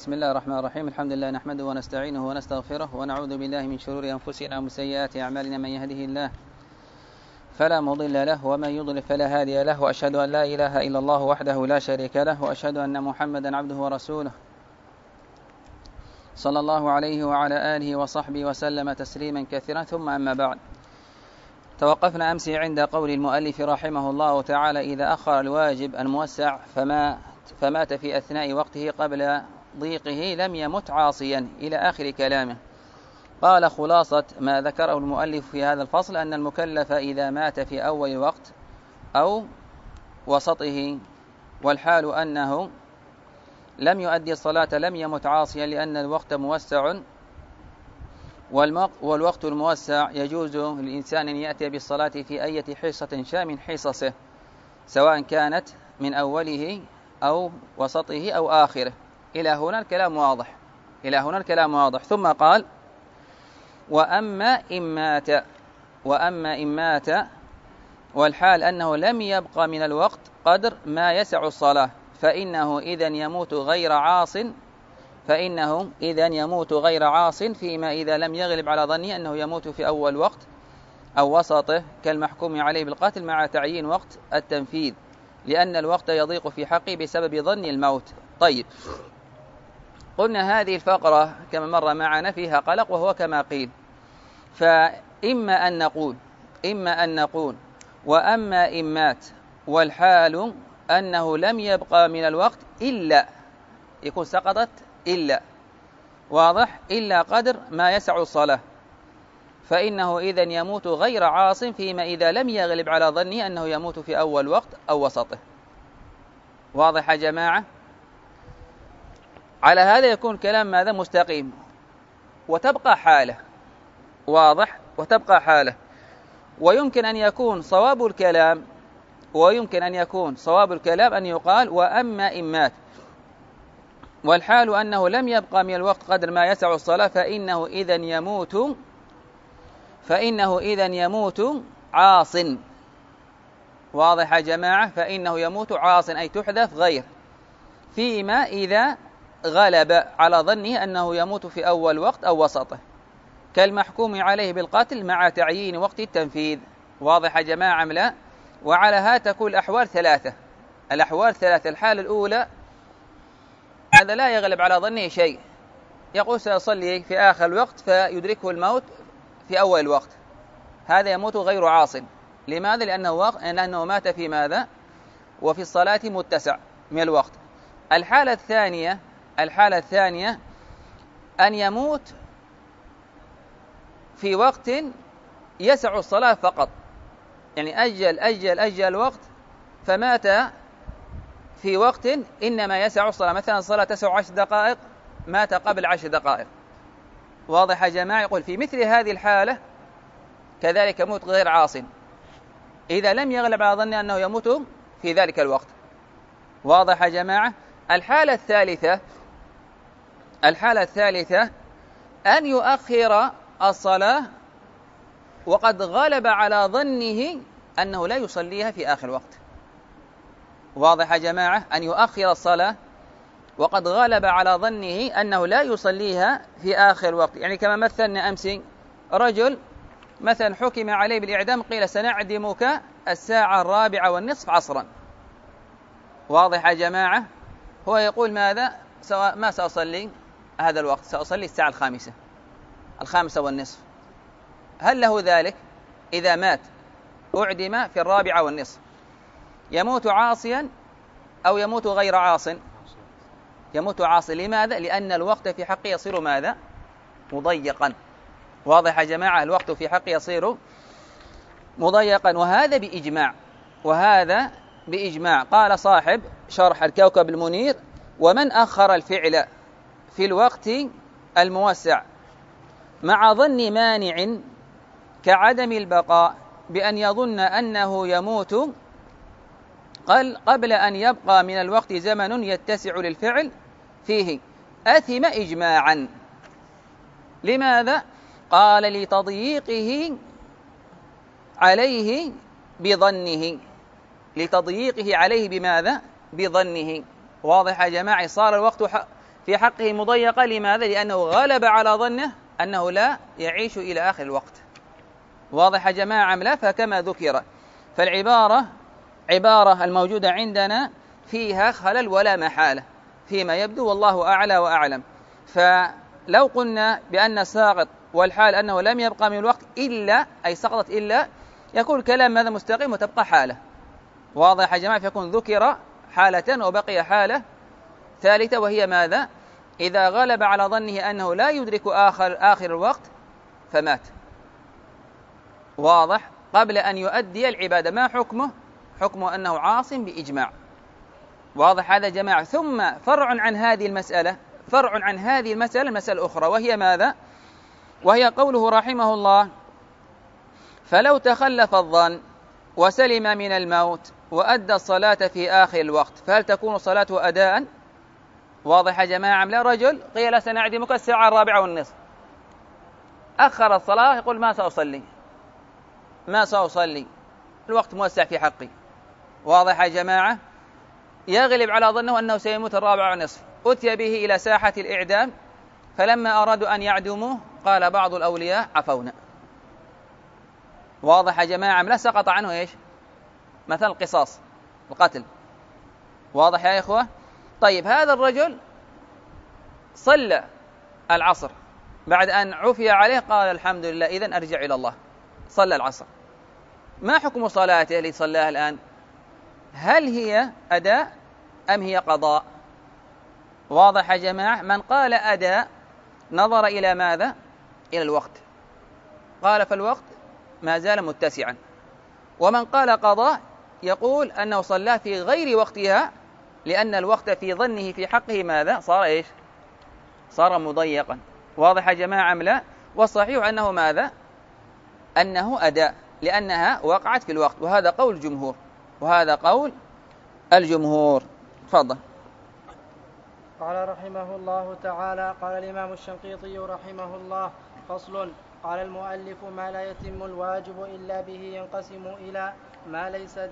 بسم الله الرحمن الرحيم. الحمد لله نحمده ونستعينه ونستغفره ونعوذ بالله من شرور أنفسنا ومن سيئات أعمالنا. من يهده الله فلا مضل له ومن يضلل فلا هادي له، وأشهد أن لا إله إلا الله وحده لا شريك له، وأشهد أن محمدا عبده ورسوله صلى الله عليه وعلى آله وصحبه وسلم تسليما كثيرا. ثم أما بعد، توقفنا أمس عند قول المؤلف رحمه الله تعالى: إذا أخر الواجب الموسع فمات في أثناء وقته قبل ضيقه لم يمت عاصيا، إلى آخر كلامه. قال: خلاصة ما ذكره المؤلف في هذا الفصل أن المكلف إذا مات في أول وقت أو وسطه والحال أنه لم يؤدي الصلاة لم يمت عاصيا، لأن الوقت موسع، والوقت الموسع يجوز للإنسان أن يأتي بالصلاة في أي حصة شاء من حصصه، سواء كانت من أوله أو وسطه أو آخره. إلى هنا الكلام واضح. ثم قال: وأما إن مات والحال أنه لم يبق من الوقت قدر ما يسع الصلاة فإنه إذن يموت غير عاص فيما إذا لم يغلب على ظنه أنه يموت في أول وقت أو وسطه، كالمحكوم عليه بالقتل مع تعيين وقت التنفيذ، لأن الوقت يضيق في حقه بسبب ظن الموت. طيب، قلنا هذه الفقرة كما مر معنا فيها قلق، وهو كما قيل. فإما أن نقول وأما إن مات والحال أنه لم يبقى من الوقت إلا، يكون سقطت إلا، واضح، إلا قدر ما يسع الصلاة، فإنه إذن يموت غير عاص فيما إذا لم يغلب على ظنه أنه يموت في أول وقت أو وسطه. واضح يا جماعة؟ على هذا يكون كلام ماذا؟ مستقيم، وتبقى حالة. واضح؟ وتبقى حالة. ويمكن أن يكون صواب الكلام أن يقال: وأما إن مات والحال أنه لم يبقى من الوقت قدر ما يسع الصلاة فإنه إذن يموت عاص. واضح يا جماعة؟ فإنه يموت عاص، أي تحذف غير، فيما إذا غلب على ظنه أنه يموت في أول وقت أو وسطه، كالمحكوم عليه بالقتل مع تعيين وقت التنفيذ. واضح يا جماعة أم لا؟ وعلى هذا تكون الأحوال ثلاثة. الحالة الأولى هذا لا يغلب على ظنه شيء، يقول سيصلي في آخر الوقت فيدركه الموت في أول الوقت، هذا يموت غير عاص. لماذا؟ لأنه مات في ماذا؟ وفي الصلاة متسع من الوقت. الحالة الثانية أن يموت في وقت يسع الصلاة فقط، يعني أجل الوقت فمات في وقت إنما يسع الصلاة، مثلا الصلاة تسع 10 دقائق، مات قبل 10 دقائق. واضح يا جماعة؟ يقول في مثل هذه الحالة كذلك يموت غير عاص إذا لم يغلب على ظنه أنه يموت في ذلك الوقت. واضح يا جماعة؟ الحالة الثالثة أن يؤخر الصلاة وقد غلب على ظنه أنه لا يصليها في آخر الوقت. واضح يا جماعة؟ أن يؤخر الصلاة وقد غلب على ظنه أنه لا يصليها في آخر الوقت، يعني كما مثلنا أمس، رجل مثلا حكم عليه بالإعدام، قيل سنعدمك 4:15 عصرا. واضح يا جماعة؟ هو يقول ماذا؟ ما سأصلي هذا الوقت، سأصلي الساعة 5:05. هل له ذلك؟ إذا مات أعدم في 4:15 يموت عاصيا أو يموت غير عاص؟ يموت عاصي. لماذا؟ لأن الوقت في حقه يصير ماذا؟ مضيقا. واضح يا جماعة؟ الوقت في حقه يصير مضيقا، وهذا بإجماع. قال صاحب شرح الكوكب المنير: ومن أخر الفعل في الوقت الموسع مع ظن مانع كعدم البقاء بأن يظن أنه يموت قبل أن يبقى من الوقت زمن يتسع للفعل فيه أثم إجماعا. لماذا؟ قال: لتضييقه عليه بماذا؟ بظنه. واضح يا جماعة؟ صار الوقت في حقه مضيقة. لماذا؟ لأنه غلب على ظنه أنه لا يعيش إلى آخر الوقت. واضح يا جماعة أم لا؟ فكما ذكر، عبارة الموجودة عندنا فيها خلل ولا محالة فيما يبدو، والله أعلى وأعلم. فلو قلنا بأن الساقط والحال أنه لم يبقى من الوقت إلا، أي سقطت إلا، يكون الكلام ماذا؟ مستقيم، وتبقى حالة. واضح يا جماعة؟ فيكون ذكر حالة وبقي حالة ثالثة، وهي ماذا؟ إذا غلب على ظنه أنه لا يدرك آخر الوقت فمات. واضح؟ قبل أن يؤدي العبادة. ما حكمه؟ حكمه أنه عاص بإجماع. واضح هذا يا جماعة؟ ثم فرع عن هذه المسألة المسألة الأخرى، وهي ماذا؟ وهي قوله رحمه الله: فلو تخلف الظن وسلم من الموت وأدى الصلاة في آخر الوقت، فهل تكون صلاته أداء؟ واضح يا جماعة؟ لا، رجل قيل سنعدمك الساعة 4:30، أخر الصلاة، يقول ما سأصلي، الوقت موسع في حقي. واضح يا جماعة؟ يغلب على ظنه أنه سيموت 4:30، أتي به إلى ساحة الإعدام، فلما أرادوا أن يعدموه قال بعض الأولياء: عفونا. واضح يا جماعة؟ لا، سقط عنه إيش؟ مثل القصاص، القتل. واضح يا إخوة؟ طيب، هذا الرجل صلى العصر بعد أن عفي عليه، قال: الحمد لله، إذن أرجع إلى الله. صلى العصر. ما حكم صلاته اللي صلاها الآن؟ هل هي أداء أم هي قضاء؟ واضح يا جماعة؟ من قال أداء نظر إلى ماذا؟ إلى الوقت، قال فالوقت ما زال متسعا. ومن قال قضاء يقول أنه صلى في غير وقتها، لأن الوقت في ظنه في حقه ماذا؟ صار إيش؟ صار مضيقا. واضح يا جماعة أم لا؟ والصحيح أنه ماذا؟ أنه أداء، لأنها وقعت في الوقت، وهذا قول الجمهور. تفضل. قال رحمه الله تعالى: قال الإمام الشنقيطي رحمه الله: فصل. قال المؤلف: ما لا يتم الواجب إلا به ينقسم إلى ما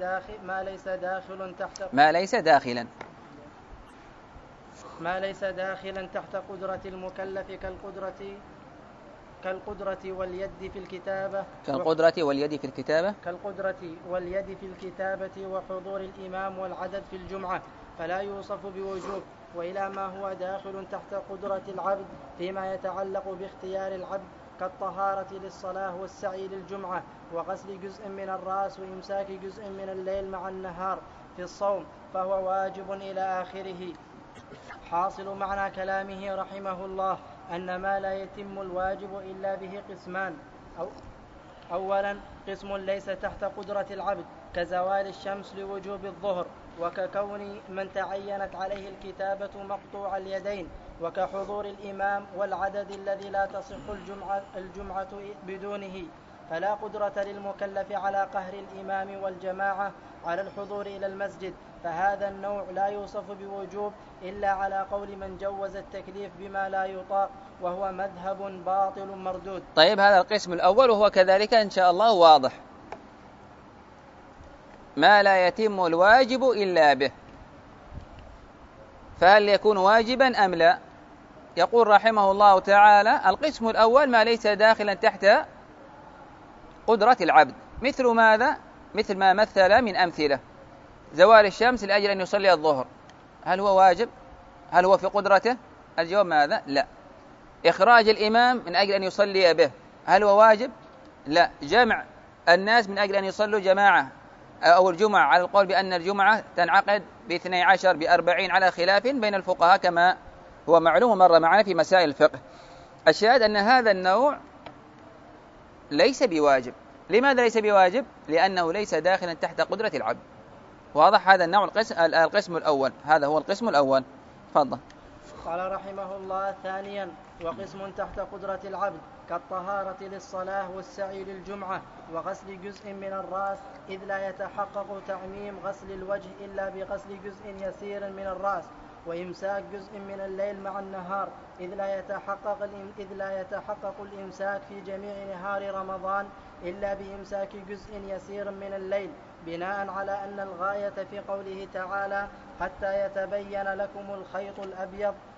ليس داخلا تحت قدرة المكلف كالقدرة واليد في الكتابة وحضور الإمام والعدد في الجمعة، فلا يوصف بوجوب، وإلى ما هو داخل تحت قدرة العبد فيما يتعلق باختيار العبد، كالطهارة للصلاة والسعي للجمعة وغسل جزء من الرأس وإمساك جزء من الليل مع النهار في الصوم، فهو واجب إلى آخره. حاصل معنى كلامه رحمه الله أن ما لا يتم الواجب إلا به قسمان: أولا، قسم ليس تحت قدرة العبد، كزوال الشمس لوجوب الظهر، وككون من تعينت عليه الكتابة مقطوع اليدين، وكحضور الإمام والعدد الذي لا تصح الجمعة بدونه، فلا قدرة للمكلف على قهر الإمام والجماعة على الحضور إلى المسجد، فهذا النوع لا يوصف بوجوب إلا على قول من جوز التكليف بما لا يطاق، وهو مذهب باطل مردود. طيب، هذا القسم الأول، وهو كذلك إن شاء الله واضح. ما لا يتم الواجب إلا به، فهل يكون واجبا أم لا؟ يقول رحمه الله تعالى: القسم الأول ما ليس داخلا تحت قدرة العبد، مثل ماذا؟ مثل ما مثل من أمثلة: زوال الشمس لأجل أن يصلي الظهر، هل هو واجب؟ هل هو في قدرته؟ الجواب ماذا؟ لا. إخراج الإمام من أجل أن يصلي به، هل هو واجب؟ لا. جمع الناس من أجل أن يصلوا جماعة أو الجمعة، على القول بأن الجمعة تنعقد ب12 ب40 على خلاف بين الفقهاء كما هو معلوم مر معنا في مسائل الفقه. الشاهد أن هذا النوع ليس بواجب. لماذا ليس بواجب؟ لأنه ليس داخلا تحت قدرة العبد. واضح؟ هذا النوع القسم الأول، هذا هو القسم الأول. تفضل. قال رحمه الله: ثانيا، وقسم تحت قدرة العبد، كالطهارة للصلاة والسعي للجمعة وغسل جزء من الرأس، إذ لا يتحقق تعميم غسل الوجه إلا بغسل جزء يسير من الرأس، وإمساك جزء من الليل مع النهار، إذ لا يتحقق الإمساك في جميع نهار رمضان إلا بإمساك جزء يسير من الليل، بناء على أن الغاية في قوله تعالى: حتى يتبين لكم الخيط الأبيض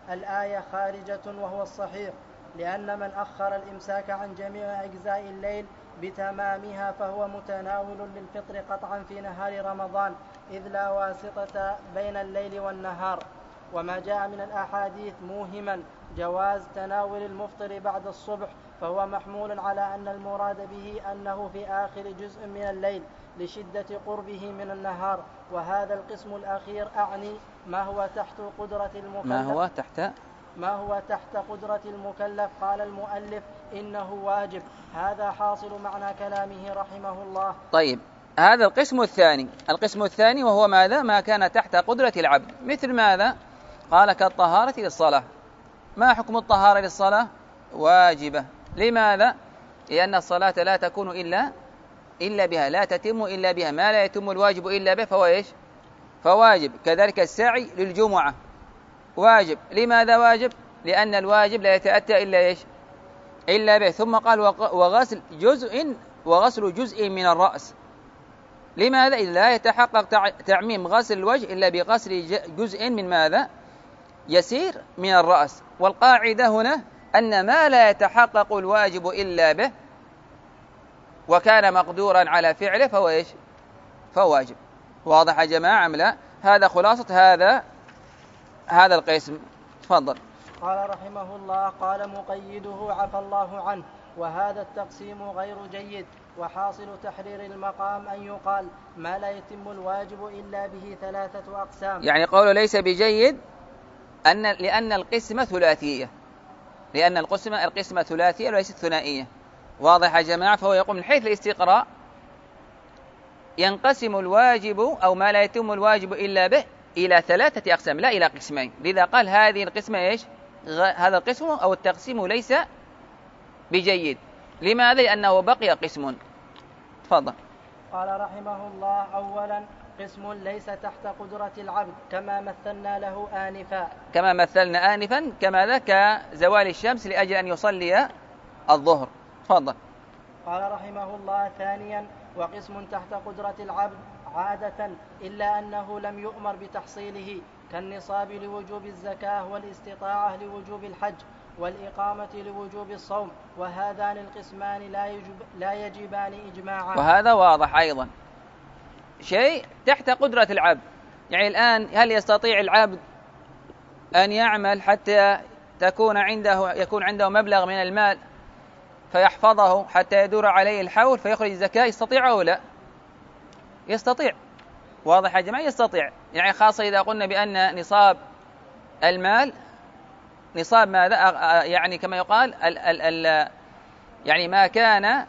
الآية خارجة وهو الصحيح، لأن من أخر الإمساك عن جميع أجزاء الليل بتمامها فهو متناول للفطر قطعا في نهار رمضان، إذ لا واسطة بين الليل والنهار. وما جاء من الأحاديث موهما جواز تناول المفطر بعد الصبح فهو محمول على أن المراد به أنه في آخر جزء من الليل لشدة قربه من النهار. وهذا القسم الأخير أعني ما هو تحت قدرة المكلف. ما هو تحت قدرة المكلف. قال المؤلف إنه واجب. هذا حاصل معنى كلامه رحمه الله. طيب، هذا القسم الثاني وهو ماذا؟ ما كان تحت قدرة العبد، مثل ماذا؟ قال كالطهارة للصلاة. ما حكم الطهارة للصلاة؟ واجبة. لماذا؟ لأن الصلاة لا تكون إلا بها، لا تتم إلا بها، ما لا يتم الواجب إلا به فهو إيش؟ فواجب. كذلك السعي للجمعة واجب. لماذا واجب؟ لأن الواجب لا يتأتى إلا به. ثم قال وغسل جزء من الرأس. لماذا؟ إذ لا يتحقق تعميم غسل الوجه إلا بغسل جزء من ماذا؟ يسير من الرأس. والقاعدة هنا أن ما لا يتحقق الواجب إلا به وكان مقدورا على فعله فهو إيش؟ فهو واجب. واضح يا جماعة أم لا؟ هذا خلاصة هذا القسم. تفضل. قال رحمه الله: قال مقيده عفى الله عنه: وهذا التقسيم غير جيد، وحاصل تحرير المقام أن يقال ما لا يتم الواجب إلا به 3 أقسام. يعني قوله ليس بجيد لأن القسمة ثلاثية، لأن القسمة ثلاثية وليست ثنائية. واضح يا جماعة؟ فهو يقول من حيث الاستقراء ينقسم الواجب أو ما لا يتم الواجب إلا به إلى 3 أقسام لا إلى قسمين. لذا قال هذه القسمة إيش؟ هذا القسم أو التقسيم ليس بجيد. لماذا؟ لأنه بقي قسم. تفضل. قال رحمه الله: أولا قسم ليس تحت قدرة العبد كما مثلنا له آنفا. كما مثلنا آنفا كما كزوال الشمس لأجل أن يصلي الظهر. تفضل. قال رحمه الله: ثانيا وقسم تحت قدرة العبد عادة إلا أنه لم يؤمر بتحصيله، كالنصاب لوجوب الزكاة، والاستطاعة لوجوب الحج، والإقامة لوجوب الصوم، وهذان القسمان لا يجبان إجماعا. وهذا واضح أيضا، شيء تحت قدرة العبد. يعني الآن هل يستطيع العبد أن يعمل حتى يكون عنده مبلغ من المال فيحفظه حتى يدور عليه الحول فيخرج الزكاة؟ يستطيع أو لا؟ يستطيع. واضح يا جماعة؟ يستطيع. يعني خاصة إذا قلنا بأن نصاب المال نصاب ماذا؟ يعني كما يقال يعني ما كان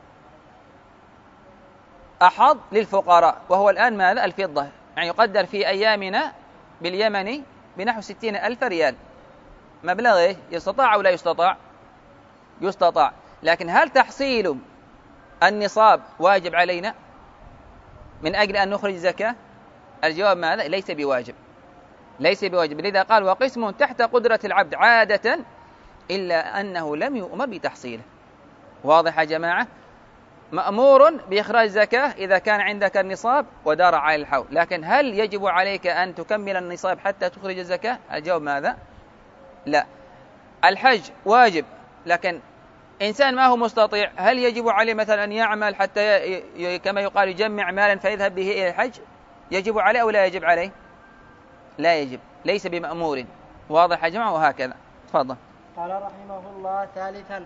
أحظ للفقراء، وهو الآن ماذا؟ الفضة. يعني يقدر في أيامنا باليمن بنحو 60,000 ريال. مبلغ إيه؟ يستطاع أو لا يستطاع؟ يستطاع. لكن هل تحصيل النصاب واجب علينا من أجل أن نخرج زكاة؟ الجواب ماذا؟ ليس بواجب. ليس بواجب. لذا قال وقسم تحت قدرة العبد عادة إلا أنه لم يؤمر بتحصيله. واضح يا جماعة؟ مأمور بإخراج زكاة إذا كان عندك النصاب ودار على الحول، لكن هل يجب عليك أن تكمل النصاب حتى تخرج الزكاة؟ الجواب ماذا؟ لا. الحج واجب، لكن إنسان ما هو مستطيع، هل يجب عليه مثلا أن يعمل حتى كما يقال يجمع مالا فيذهب به إلى الحج؟ يجب عليه أو لا يجب عليه؟ لا يجب. ليس بمأمور. واضح يا جماعة؟ وهكذا. تفضل. قال رحمه الله: ثالثا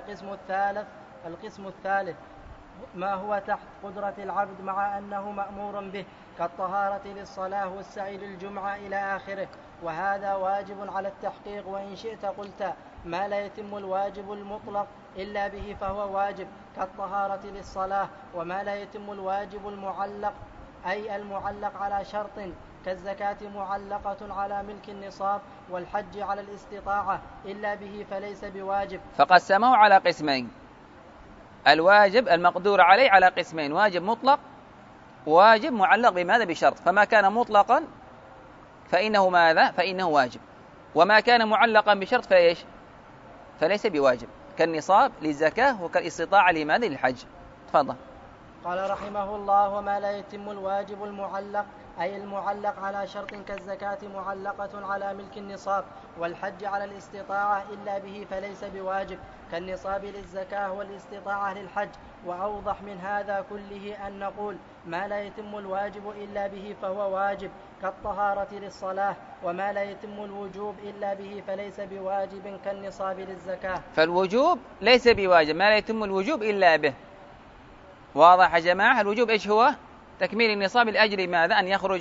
القسم الثالث ما هو تحت قدرة العبد مع أنه مأمور به، كالطهارة للصلاة والسعي للجمعة إلى آخره، وهذا واجب على التحقيق. وإن شئت قلت ما لا يتم الواجب المطلق إلا به فهو واجب، كالطهارة للصلاة. وما لا يتم الواجب المعلق أي المعلق على شرط، كالزكاة معلقة على ملك النصاب، والحج على الاستطاعة، إلا به فليس بواجب. فقسموا على قسمين: الواجب المقدور عليه على قسمين: واجب مطلق وواجب معلق بماذا؟ بشرط. فما كان مطلقا فإنه ماذا؟ فإنه واجب. وما كان معلقا بشرط فإيش؟ فليس بواجب، كالنصاب للزكاة وكالاستطاعة لماذا؟ للحج. تفضل. قال رحمه الله: وما لا يتم الواجب المعلق، أي المعلق على شرط كالزكاة معلقة على ملك النصاب، والحج على الاستطاعة إلا به فليس بواجب، كالنصاب للزكاة والاستطاعة للحج. وأوضح من هذا كله أن نقول: ما لا يتم الواجب إلا به فهو واجب، كالطهارة للصلاة. وما لا يتم الوجوب إلا به فليس بواجب، كالنصاب للزكاة. فالوجوب ليس بواجب، ما لا يتم الوجوب إلا به. واضح يا جماعة؟ الوجوب إيش هو؟ تكميل النصاب لأجل ماذا؟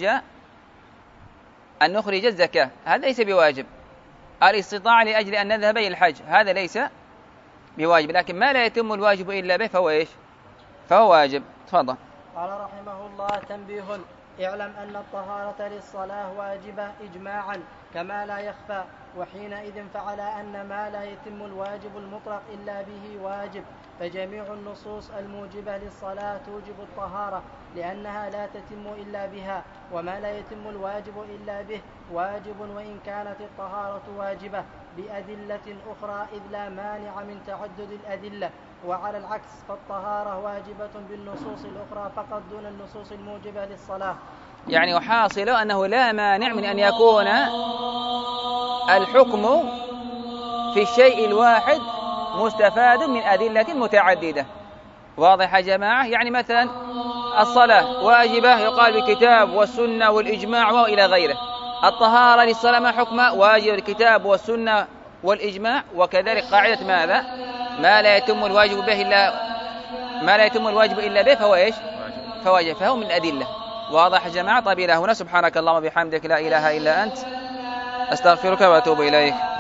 أن نخرج الزكاة، هذا ليس بواجب. الاستطاعة لأجل أن نذهب إلى الحج، هذا ليس بواجب. لكن ما لا يتم الواجب إلا به فهو إيش؟ فهو واجب. تفضل. قال رحمه الله: تنبيه: اعلم أن الطهارة للصلاة واجبة إجماعا كما لا يخفى، وحينئذ فعلى أن ما لا يتم الواجب المطلق إلا به واجب، فجميع النصوص الموجبة للصلاة توجب الطهارة لأنها لا تتم إلا بها، وما لا يتم الواجب إلا به واجب وإن كانت الطهارة واجبة بأدلة أخرى، إذ لا مانع من تعدد الأدلة. وعلى العكس فالطهارة واجبة بالنصوص الأخرى فقط دون النصوص الموجبة للصلاة. يعني وحاصل أنه لا مانع من أن يكون الحكم في الشيء الواحد مستفاد من أدلة متعددة. واضح يا جماعة؟ يعني مثلا الصلاة واجبة يقال بالكتاب والسنة والإجماع وإلى غيره. الطهارة للصلاة ما حكمها؟ واجب الكتاب والسنة والإجماع. وكذلك قاعدة ماذا؟ ما لا يتم الواجب إلا به فهو إيش؟ فواجب، فهو من الأدلة. واضح يا جماعة؟ طيب إلى هنا، سبحانك اللهم وبحمدك لا إله إلا أنت، أستغفرك وأتوب إليك.